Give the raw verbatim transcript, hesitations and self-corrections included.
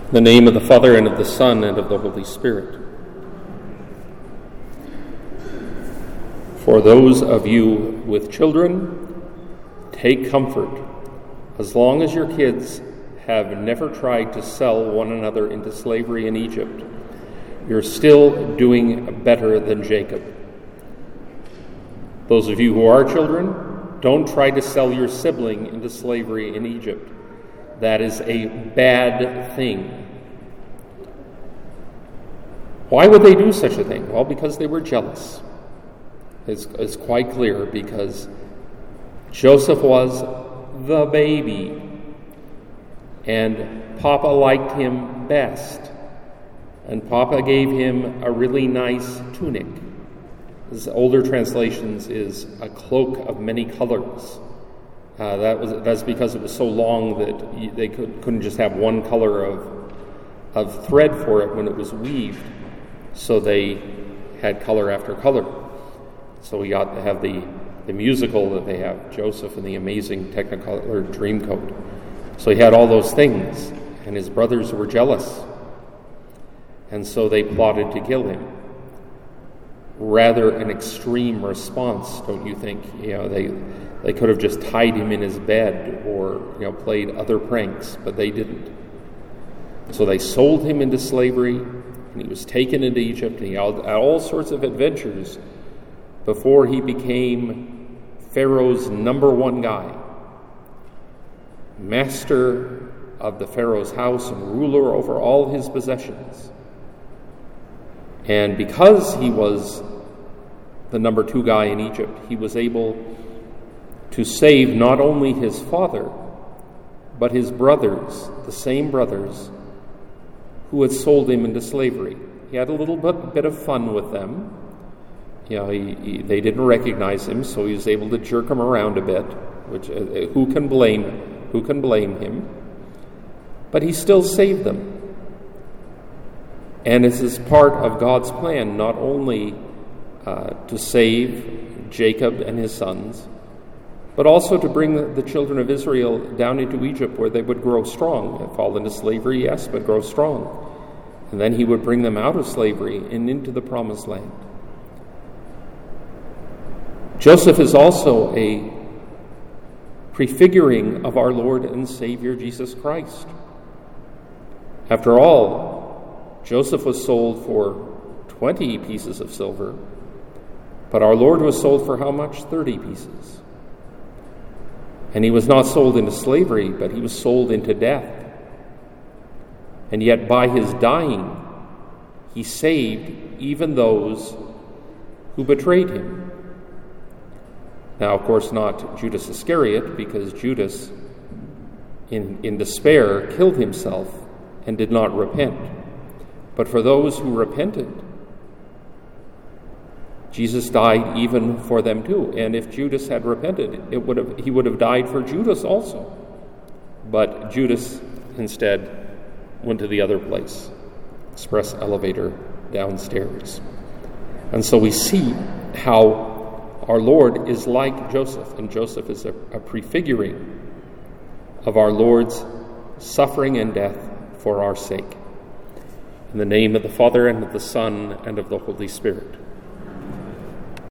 In the name of the Father, and of the Son, and of the Holy Spirit. For those of you with children, take comfort. As long as your kids have never tried to sell one another into slavery in Egypt, you're still doing better than Jacob. Those of you who are children, don't try to sell your sibling into slavery in Egypt. That is a bad thing. Why would they do such a thing? Well, because they were jealous. It's, it's quite clear, because Joseph was the baby, and Papa liked him best, and Papa gave him a really nice tunic. As older translations is a cloak of many colors. Uh, that was that's because it was so long that they could, couldn't just have one color of of thread for it when it was weaved. So they had color after color. So we got to have the, the musical that they have, Joseph and the Amazing Technicolor Dreamcoat. So he had all those things, and his brothers were jealous. And so they plotted to kill him. Rather an extreme response, don't you think? You know, they they could have just tied him in his bed or, you know, played other pranks, but they didn't. So they sold him into slavery, and he was taken into Egypt, and he had all sorts of adventures before he became Pharaoh's number one guy, master of the Pharaoh's house and ruler over all his possessions. And because he was the number two guy in Egypt, he was able to save not only his father, but his brothers, the same brothers who had sold him into slavery. He had a little bit, bit of fun with them. You know, he, he, they didn't recognize him, so he was able to jerk them around a bit. Which uh, who can blame? Who can blame him? But he still saved them. And this is part of God's plan, not only uh, to save Jacob and his sons, but also to bring the, the children of Israel down into Egypt, where they would grow strong. They'd fall into slavery, yes, but grow strong. And then he would bring them out of slavery and into the promised land. Joseph is also a prefiguring of our Lord and Savior Jesus Christ. After all, Joseph was sold for twenty pieces of silver, but our Lord was sold for how much? thirty pieces. And he was not sold into slavery, but he was sold into death. And yet by his dying, he saved even those who betrayed him. Now, of course, not Judas Iscariot, because Judas, in, in despair, killed himself and did not repent. But for those who repented, Jesus died even for them too. And if Judas had repented, it would have he would have died for Judas also. But Judas instead went to the other place, express elevator downstairs. And so we see how our Lord is like Joseph, and Joseph is a, a prefiguring of our Lord's suffering and death for our sake. In the name of the Father, and of the Son, and of the Holy Spirit.